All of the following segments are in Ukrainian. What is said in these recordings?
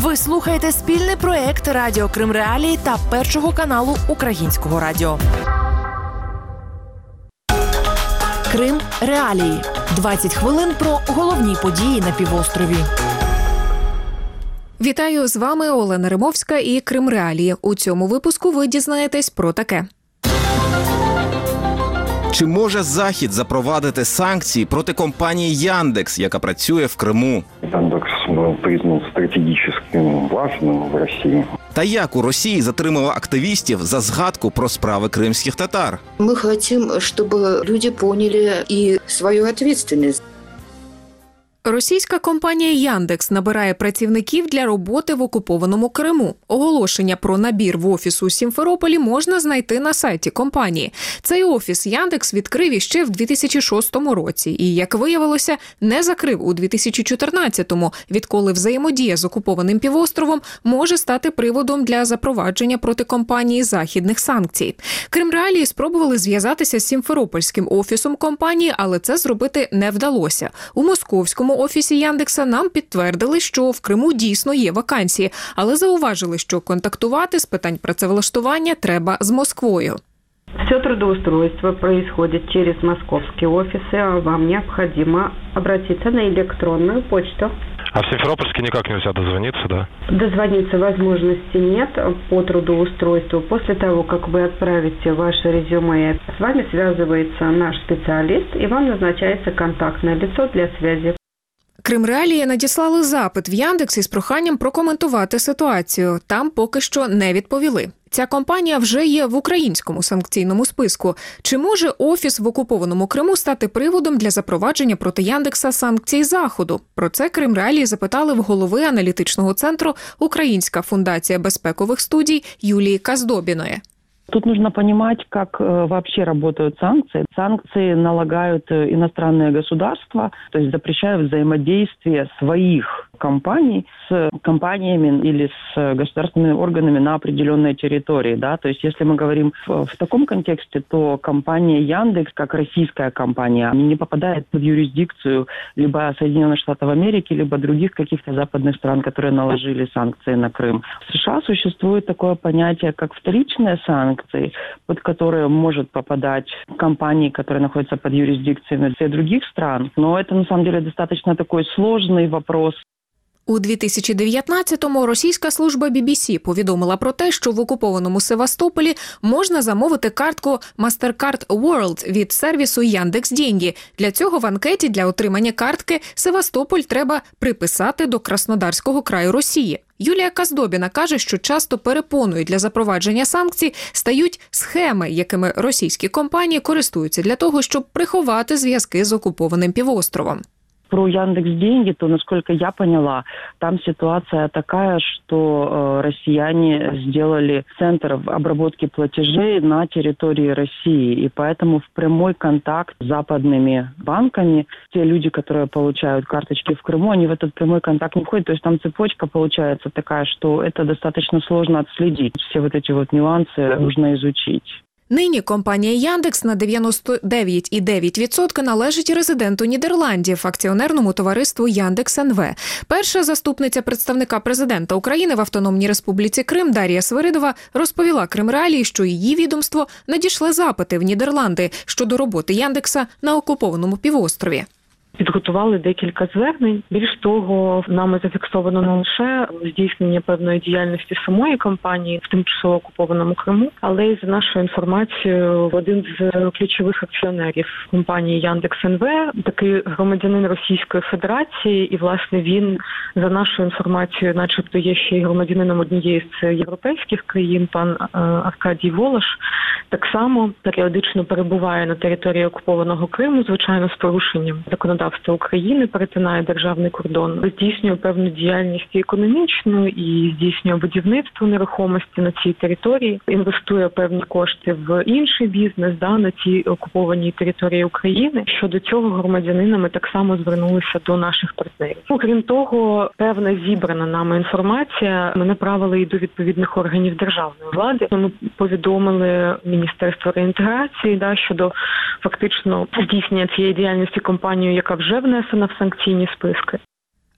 Ви слухаєте спільний проєкт Радіо Крим Реалії та Першого каналу Українського радіо. Крим Реалії. 20 хвилин про головні події на півострові. Вітаю, з вами Олена Римовська і Крим Реалії. У цьому випуску ви дізнаєтесь про таке. Чи може Захід запровадити санкції проти компанії Яндекс, яка працює в Криму? Яндекс був признан стратегічним важливим в Росії. Та як у Росії затримали активістів за згадку про справи кримських татар? Мы хотим, чтобы люди поняли и свою ответственность. Російська компанія Яндекс набирає працівників для роботи в окупованому Криму. Оголошення про набір в офіс у Сімферополі можна знайти на сайті компанії. Цей офіс Яндекс відкрив іще в 2006 році і, як виявилося, не закрив у 2014-му, відколи взаємодія з окупованим півостровом може стати приводом для запровадження проти компанії західних санкцій. Крим Реалії спробували зв'язатися з сімферопольським офісом компанії, але це зробити не вдалося. У московському офісі Яндекса нам підтвердили, що в Криму дійсно є вакансії, але зауважили, що контактувати з питань працевлаштування треба з Москвою. Все трудоустройство происходит через московские офисы, а вам необходимо обратиться на электронную почту. А в Симферопольске никак нельзя дозвониться, да? Дозвониться возможности нет по трудоустройству. После того, как вы отправите ваше резюме, с вами связывается наш специалист, и вам назначается контактное лицо для связи. Крим Реалії надіслали запит в Яндекс із проханням прокоментувати ситуацію. Там поки що не відповіли. Ця компанія вже є в українському санкційному списку. Чи може офіс в окупованому Криму стати приводом для запровадження проти Яндекса санкцій Заходу? Про це Крим Реалії запитали в голови аналітичного центру «Українська фундація безпекових студій» Юлії Каздобіної. Тут нужно понимать, как вообще работают санкции. Санкции налагают иностранные государства, то есть запрещают взаимодействие своих компаний с компаниями или с государственными органами на определенной территории. Да? То есть если мы говорим в таком контексте, то компания Яндекс, как российская компания, не попадает под юрисдикцию либо Соединенных Штатов Америки, либо других каких-то западных стран, которые наложили санкции на Крым. В США существует такое понятие, как вторичные санкции, под которые может попадать компании, которые находятся под юрисдикциями других стран. Но это на самом деле достаточно такой сложный вопрос. У 2019-му російська служба BBC повідомила про те, що в окупованому Севастополі можна замовити картку MasterCard World від сервісу Яндекс.Деньги. Для цього в анкеті для отримання картки Севастополь треба приписати до Краснодарського краю Росії. Юлія Каздобіна каже, що часто перепоною для запровадження санкцій стають схеми, якими російські компанії користуються для того, щоб приховати зв'язки з окупованим півостровом. Про Яндекс.Деньги, то, насколько я поняла, там ситуация такая, что россияне сделали центр обработки платежей на территории России, и поэтому в прямой контакт с западными банками, те люди, которые получают карточки в Крыму, они в этот прямой контакт не входят, то есть там цепочка получается такая, что это достаточно сложно отследить. Все вот эти вот нюансы нужно изучить. Нині компанія Яндекс на 99,9% належить резиденту Нідерландів, акціонерному товариству Яндекс НВ. Перша заступниця представника президента України в Автономній Республіці Крим Дар'я Свиридова розповіла Крим Реалії, що її відомство надійшле запити в Нідерланди щодо роботи Яндекса на окупованому півострові. Підготували декілька звернень. Більш того, нами зафіксовано не лише здійснення певної діяльності самої компанії в тимчасово окупованому Криму, але й за нашою інформацією, один з ключових акціонерів компанії Яндекс НВ, такий громадянин Російської Федерації, і, власне, він, за нашою інформацією, начебто є ще й громадянином однієї з європейських країн, пан Аркадій Волош, так само періодично перебуває на території окупованого Криму, звичайно, з порушенням законодавства України, перетинає державний кордон, здійснює певну діяльність і економічну, і здійснює будівництво нерухомості на цій території, інвестує певні кошти в інший бізнес, на цій окупованій території України. Щодо цього громадянина ми так само звернулися до наших партнерів. Окрім того, певна зібрана нами інформація ми направили і до відповідних органів державної влади. Ми повідомили Міністерство реінтеграції щодо фактично здійснення цієї діяльності компанією, яка вже внесена в санкційні списки.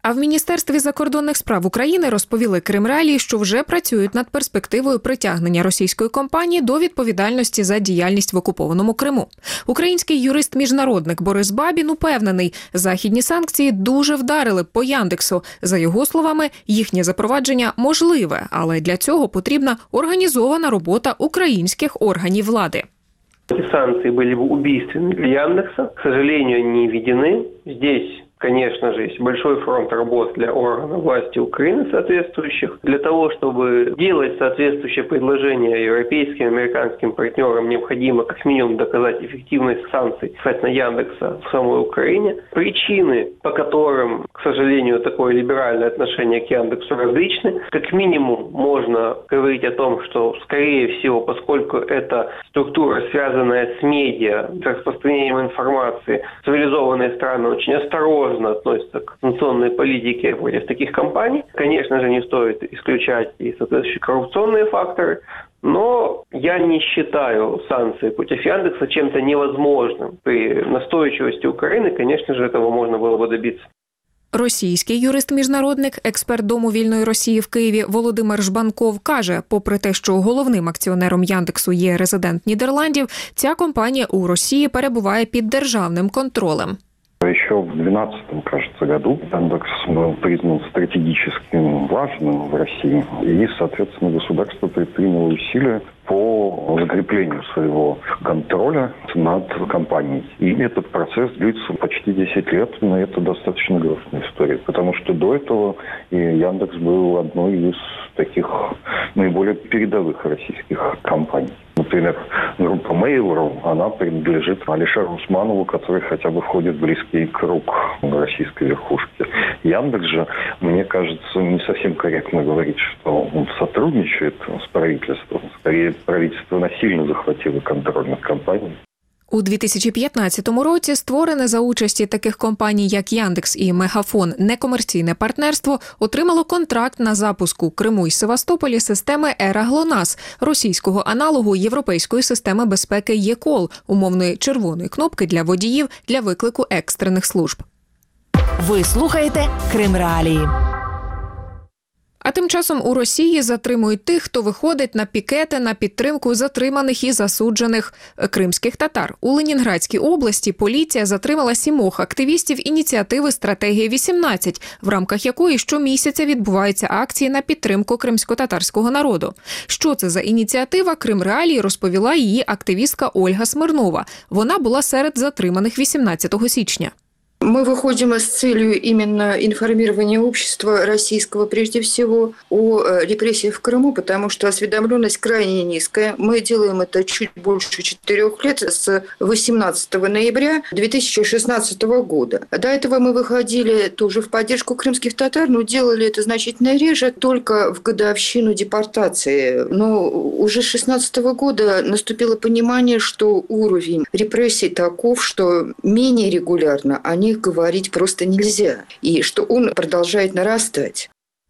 А в Міністерстві закордонних справ України розповіли Кримреалії, що вже працюють над перспективою притягнення російської компанії до відповідальності за діяльність в окупованому Криму. Український юрист-міжнародник Борис Бабін упевнений, західні санкції дуже вдарили по Яндексу. За його словами, їхнє запровадження можливе, але для цього потрібна організована робота українських органів влади. Эти санкции были бы убийственны для Яндекса. К сожалению, они введены. Здесь, конечно же, есть большой фронт работ для органов власти Украины соответствующих. Для того, чтобы делать соответствующее предложение европейским и американским партнерам, необходимо как минимум доказать эффективность санкций касательно Яндекса в самой Украине. Причины, по которым, к сожалению, такое либеральное отношение к Яндексу различны. Как минимум можно говорить о том, что, скорее всего, поскольку это структура, связанная с медиа, с распространением информации, цивилизованные страны очень осторожно относятся к санкционной политике против таких компаний. Конечно же, не стоит исключать и соответствующие коррупционные факторы, но я не считаю санкции против Яндекса чем-то невозможным. При настойчивости Украины, конечно же, этого можно было бы добиться. Російський юрист-міжнародник, експерт Дому вільної Росії в Києві Володимир Жбанков каже, попри те, що головним акціонером Яндексу є резидент Нідерландів, ця компанія у Росії перебуває під державним контролем. Еще в 2012, кажется, году Яндекс был признан стратегически важным в России, и, соответственно, государство предприняло усилия по закреплению своего контроля над компанией. И этот процесс длится почти 10 лет, но это достаточно грустная история, потому что до этого и Яндекс был одной из таких наиболее передовых российских компаний. Например, группа Mail.ru, она принадлежит Алишеру Усманову, который хотя бы входит в близкий круг российской верхушки. Яндекс же, мне кажется, не совсем корректно говорить, что он сотрудничает с правительством. Скорее, правительство насильно захватило контроль над компанией. У 2015 році створене за участі таких компаній, як Яндекс і Мегафон, некомерційне партнерство отримало контракт на запуск у Криму й Севастополі системи «Ера ГЛОНАСС», російського аналогу європейської системи безпеки «ЕКОЛ», умовної червоної кнопки для водіїв для виклику екстрених служб. Ви слухаєте Кримреалії. А тим часом у Росії затримують тих, хто виходить на пікети на підтримку затриманих і засуджених кримських татар. У Ленінградській області поліція затримала 7 активістів ініціативи «Стратегія-18», в рамках якої щомісяця відбуваються акції на підтримку кримсько-татарського народу. Що це за ініціатива, Кримреалії розповіла її активістка Ольга Смирнова. Вона була серед затриманих 18 січня. Мы выходим с целью именно информирования общества российского, прежде всего, о репрессиях в Крыму, потому что осведомленность крайне низкая. Мы делаем это чуть больше 4 лет, с 18 ноября 2016 года. До этого мы выходили тоже в поддержку крымских татар, но делали это значительно реже, только в годовщину депортации. Но уже с 2016 года наступило понимание, что уровень репрессий таков, что менее регулярно они говорить просто нельзя, и что он продолжает нарастать.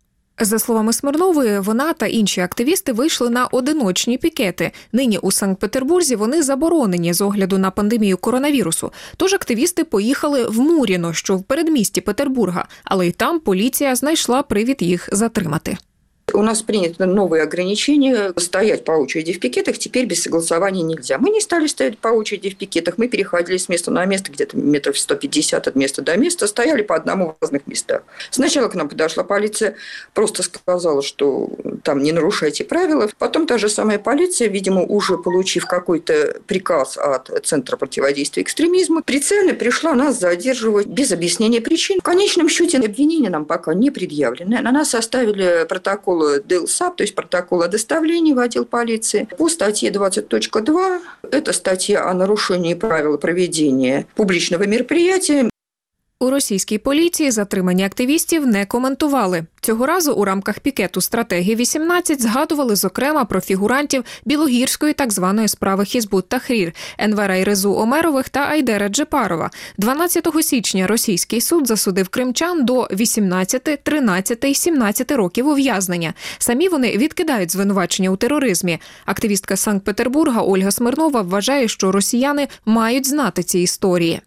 За словами Смирнової, вона та інші активісти вийшли на одиночні пікети. Нині у Санкт-Петербурзі вони заборонені з огляду на пандемію коронавірусу. Тож активісти поїхали в Муріно, що в передмісті Петербурга, але й там поліція знайшла привід їх затримати. У нас принято новые ограничения. Стоять по очереди в пикетах теперь без согласования нельзя. Мы не стали стоять по очереди в пикетах. Мы переходили с места на место, где-то метров 150 от места до места. Стояли по одному в разных местах. Сначала к нам подошла полиция, просто сказала, что там не нарушайте правила. Потом та же самая полиция, видимо, уже получив какой-то приказ от Центра противодействия экстремизму, прицельно пришла нас задерживать без объяснения причин. В конечном счете обвинения нам пока не предъявлены. На нас составили протокол ДЛСАП, то есть протокол о доставлении в отдел полиции. По статье 20.2, это статья о нарушении правил проведения публичного мероприятия. У російській поліції затримані активістів не коментували. Цього разу у рамках пікету «Стратегії-18» згадували, зокрема, про фігурантів білогірської так званої справи Хізбут Тахрір – Енвера Ірезу Омерових та Айдера Джепарова. 12 січня російський суд засудив кримчан до 18, 13 і 17 років ув'язнення. Самі вони відкидають звинувачення у тероризмі. Активістка Санкт-Петербурга Ольга Смирнова вважає, що росіяни мають знати ці історії.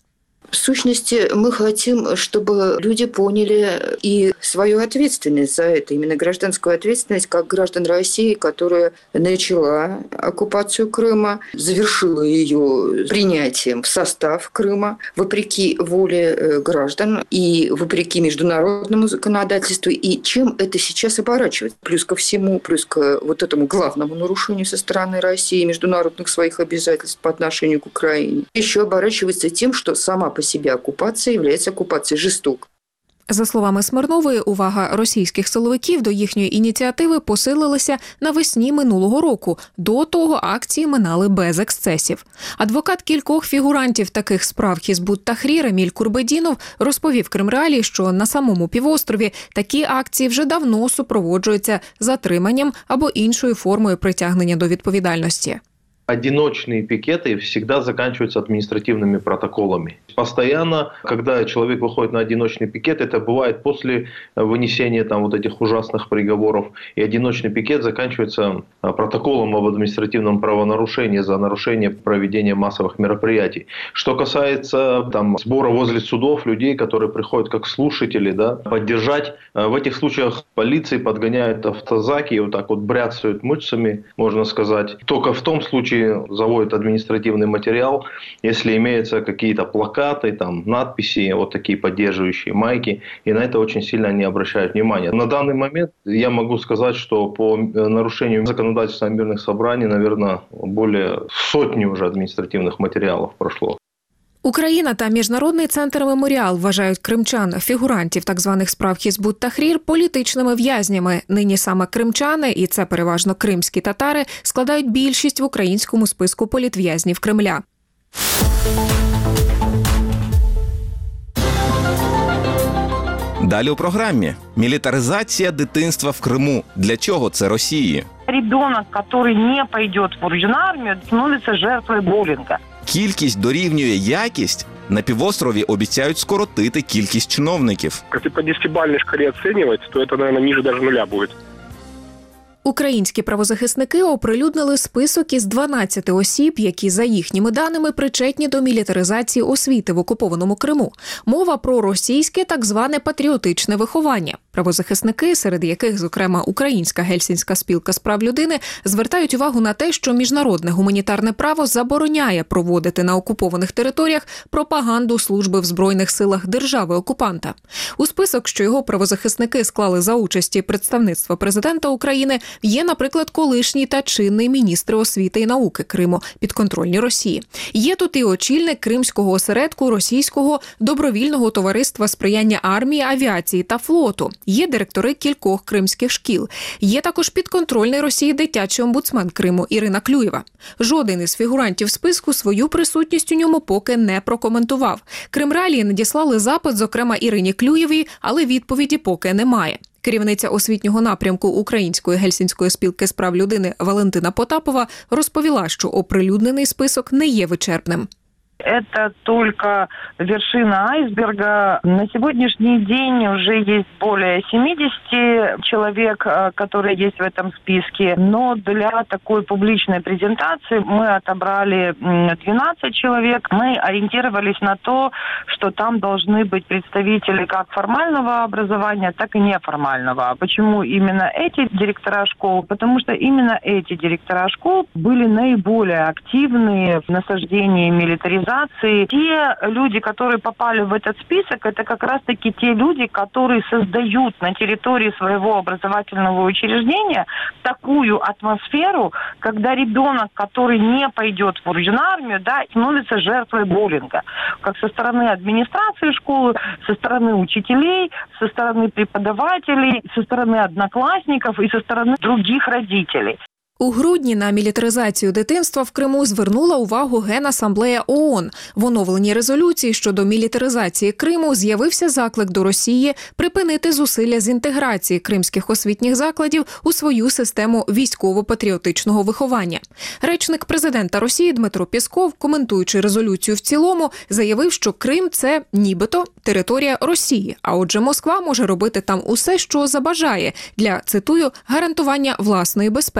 В сущности, мы хотим, чтобы люди поняли и свою ответственность за это, именно гражданскую ответственность, как граждан России, которая начала оккупацию Крыма, завершила ее принятием в состав Крыма, вопреки воле граждан и вопреки международному законодательству, и чем это сейчас оборачивается. Плюс ко всему, плюс к вот этому главному нарушению со стороны России международных своих обязательств по отношению к Украине, еще оборачивается тем, что сама по себе оккупация является оккупацией жестокой. За словами Смирнової, увага російських силовиків до їхньої ініціативи посилилася навесні минулого року. До того акції минали без ексцесів. Адвокат кількох фігурантів таких справ Хізбут Тахрір Еміль Курбедінов розповів Кримреалії, що на самому півострові такі акції вже давно супроводжуються затриманням або іншою формою притягнення до відповідальності. Одиночные пикеты всегда заканчиваются административными протоколами. Постоянно, когда человек выходит на одиночный пикет, это бывает после вынесения вот этих ужасных приговоров, и одиночный пикет заканчивается протоколом об административном правонарушении за нарушение проведения массовых мероприятий. Что касается сбора возле судов людей, которые приходят как слушатели, поддержать, в этих случаях полиции подгоняют автозаки и вот так вот бряцают мышцами, можно сказать. Только в том случае заводят административный материал, если имеются какие-то плакаты, надписи, вот такие поддерживающие майки, и на это очень сильно не обращают внимания. На данный момент я могу сказать, что по нарушению законодательства о мирных собраниях, наверное, более сотни уже административных материалов прошло. Україна та Міжнародний центр «Меморіал» вважають кримчан, фігурантів так званих справ Хізбут Тахрір, політичними в'язнями. Нині саме кримчани, і це переважно кримські татари, складають більшість в українському списку політв'язнів Кремля. Далі у програмі. Мілітаризація дитинства в Криму. Для чого це Росії? Ребенок, який не піде в вооружену армію, становиться жертвою булінга. Кількість дорівнює якість. На півострові обіцяють скоротити кількість чиновників. Якщо по 10-бальній шкалі оцінювати, то це, мабуть, ниже навіть нуля буде. Українські правозахисники оприлюднили список із 12 осіб, які, за їхніми даними, причетні до мілітаризації освіти в окупованому Криму. Мова про російське так зване патріотичне виховання. Правозахисники, серед яких, зокрема, Українська Гельсінська спілка з прав людини, звертають увагу на те, що міжнародне гуманітарне право забороняє проводити на окупованих територіях пропаганду служби в Збройних силах держави-окупанта. У список, що його правозахисники склали за участі представництва президента України, є, наприклад, колишній та чинний міністри освіти і науки Криму, підконтрольні Росії. Є тут і очільник кримського осередку Російського добровільного товариства сприяння армії, авіації та флоту. Є директори кількох кримських шкіл. Є також підконтрольний Росії дитячий омбудсмен Криму Ірина Клюєва. Жоден із фігурантів списку свою присутність у ньому поки не прокоментував. Кримреалії надіслали запит, зокрема, Ірині Клюєвій, але відповіді поки немає. Керівниця освітнього напрямку Української Гельсінської спілки з прав людини Валентина Потапова розповіла, що оприлюднений список не є вичерпним. Это только вершина айсберга. На сегодняшний день уже есть более 70 человек, которые есть в этом списке. Но для такой публичной презентации мы отобрали 12 человек. Мы ориентировались на то, что там должны быть представители как формального образования, так и неформального. Почему именно эти директора школ? Потому что именно эти директора школ были наиболее активны в насаждении милитаризации. Те люди, которые попали в этот список, это как раз-таки те люди, которые создают на территории своего образовательного учреждения такую атмосферу, когда ребенок, который не пойдет в вооруженную армию, становится жертвой буллинга. Как со стороны администрации школы, со стороны учителей, со стороны преподавателей, со стороны одноклассников и со стороны других родителей. У грудні на мілітаризацію дитинства в Криму звернула увагу Генасамблея ООН. В оновленій резолюції щодо мілітаризації Криму з'явився заклик до Росії припинити зусилля з інтеграції кримських освітніх закладів у свою систему військово-патріотичного виховання. Речник президента Росії Дмитро Пєсков, коментуючи резолюцію в цілому, заявив, що Крим – це нібито територія Росії, а отже Москва може робити там усе, що забажає для, цитую, гарантування власної безпеки.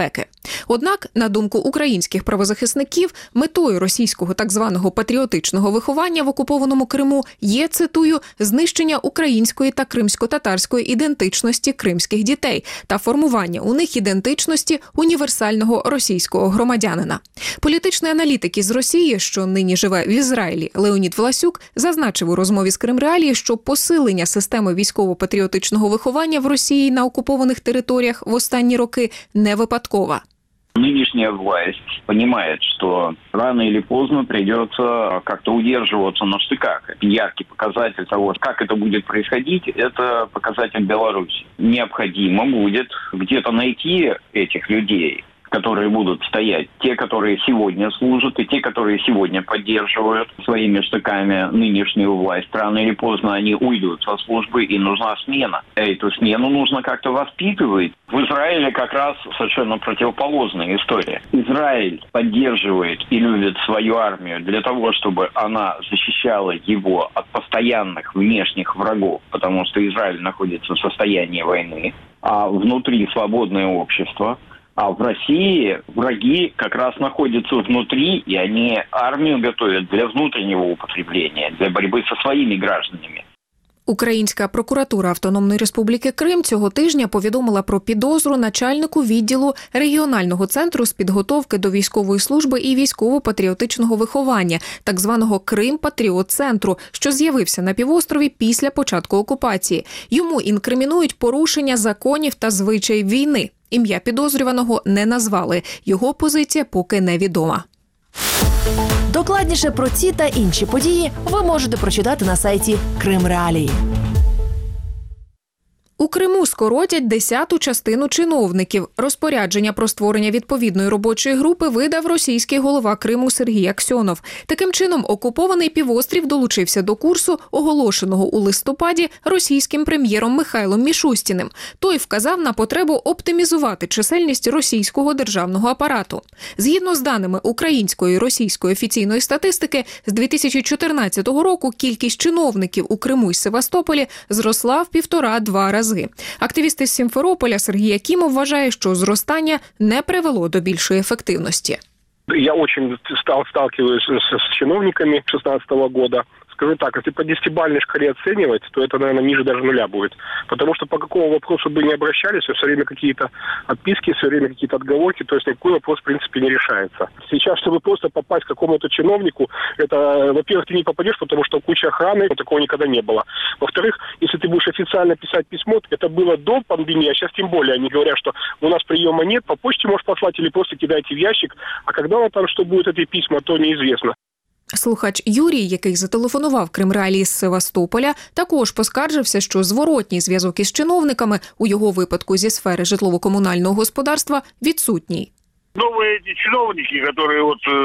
Однак, на думку українських правозахисників, метою російського так званого патріотичного виховання в окупованому Криму є, цитую, знищення української та кримсько-татарської ідентичності кримських дітей та формування у них ідентичності універсального російського громадянина. Політичний аналітик із Росії, що нині живе в Ізраїлі, Леонід Власюк, зазначив у розмові з Кримреалії, що посилення системи військово-патріотичного виховання в Росії на окупованих територіях в останні роки не випадкова. Нынешняя власть понимает, что рано или поздно придется как-то удерживаться на штыках. Яркий показатель того, как это будет происходить, это показатель Беларуси. Необходимо будет где-то найти этих людей, которые будут стоять, те, которые сегодня служат, и те, которые сегодня поддерживают своими штыками нынешнюю власть. Рано или поздно они уйдут со службы, и нужна смена. Эту смену нужно как-то воспитывать. В Израиле как раз совершенно противоположная история. Израиль поддерживает и любит свою армию для того, чтобы она защищала его от постоянных внешних врагов, потому что Израиль находится в состоянии войны, а внутри свободное общество. А в России враги как раз находятся внутри, и они армию готовят для внутреннего употребления, для борьбы со своими гражданами. Українська прокуратура Автономної Республіки Крим цього тижня повідомила про підозру начальнику відділу регіонального центру з підготовки до військової служби і військово-патріотичного виховання, так званого Крим-Патріот-центру, що з'явився на півострові після початку окупації. Йому інкримінують порушення законів та звичаїв війни. Ім'я підозрюваного не назвали. Його позиція поки невідома. Докладніше про ці та інші події ви можете прочитати на сайті Кримреалії. У Криму скоротять 10-ту частину чиновників. Розпорядження про створення відповідної робочої групи видав російський голова Криму Сергій Аксьонов. Таким чином, окупований півострів долучився до курсу, оголошеного у листопаді російським прем'єром Михайлом Мішустіним. Той вказав на потребу оптимізувати чисельність російського державного апарату. Згідно з даними української і російської офіційної статистики, з 2014 року кількість чиновників у Криму і Севастополі зросла в 1,5-2 рази. Активіст із Сімферополя Сергій Якімов вважає, що зростання не привело до більшої ефективності. Я очень сталкиваюсь с чиновниками 2016 года. Скажу так, если по 10-бальной шкале оценивать, то это, наверное, ниже даже нуля будет. Потому что по какому вопросу бы ни обращались, все время какие-то отписки, все время какие-то отговорки, то есть никакой вопрос, в принципе, не решается. Сейчас, чтобы просто попасть к какому-то чиновнику, это, во-первых, ты не попадешь, потому что куча охраны, такого никогда не было. Во-вторых, если ты будешь официально писать письмо, это было до пандемии, а сейчас тем более. Они говорят, что у нас приема нет, по почте можешь послать или просто кидайте в ящик, а когда там что будет эти письма, то неизвестно. Слухач Юрій, який зателефонував Кримреалії з Севастополя, також поскаржився, що зворотній зв'язок із чиновниками, у його випадку зі сфери житлово-комунального господарства, відсутній. Новые эти чиновники, которые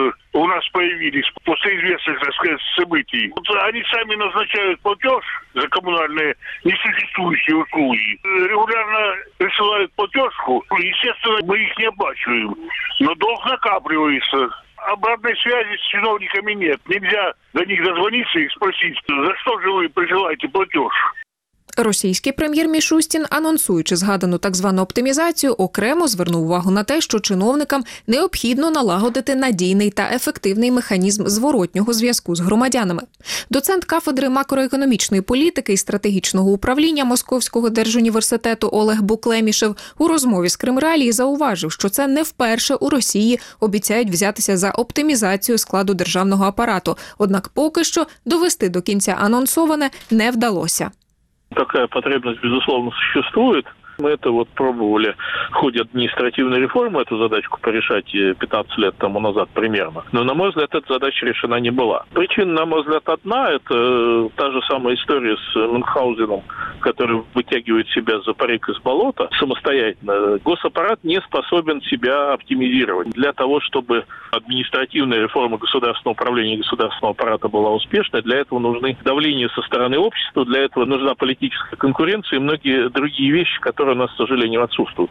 у нас появились после известных, так сказать, событий, они сами назначают платеж за коммунальные несуществующие услуги. Регулярно присылают платежку. Естественно, мы их не оплачиваем. Но долг накапливается. Обратной связи с чиновниками нет. Нельзя до них дозвониться и спросить, за что же вы присылаете платеж. Російський прем'єр Мішустін, анонсуючи згадану так звану оптимізацію, окремо звернув увагу на те, що чиновникам необхідно налагодити надійний та ефективний механізм зворотнього зв'язку з громадянами. Доцент кафедри макроекономічної політики і стратегічного управління Московського держуніверситету Олег Буклемішев у розмові з Кримреалії зауважив, що це не вперше у Росії обіцяють взятися за оптимізацію складу державного апарату. Однак поки що довести до кінця анонсоване не вдалося. Такая потребность, безусловно, существует. Мы это пробовали в ходе административной реформы эту задачку порешать 15 лет тому назад примерно. Но, на мой взгляд, эта задача решена не была. Причина, на мой взгляд, одна. Это та же самая история с Мюнхгаузеном, который вытягивает себя за парик из болота самостоятельно. Госаппарат не способен себя оптимизировать. Для того, чтобы административная реформа государственного управления и государственного аппарата была успешной, для этого нужны давления со стороны общества, для этого нужна политическая конкуренция и многие другие вещи, которые у нас, к сожалению, отсутствуют.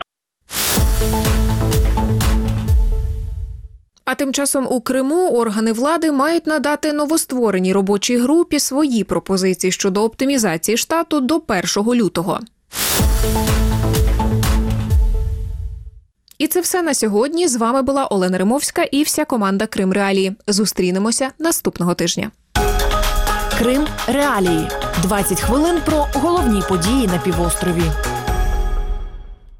А тим часом у Криму органи влади мають надати новоствореній робочій групі свої пропозиції щодо оптимізації штату до 1 лютого. І це все на сьогодні. З вами була Олена Римовська і вся команда Крим Реалії. Зустрінемося наступного тижня. Крим Реалії. 20 хвилин про головні події на півострові.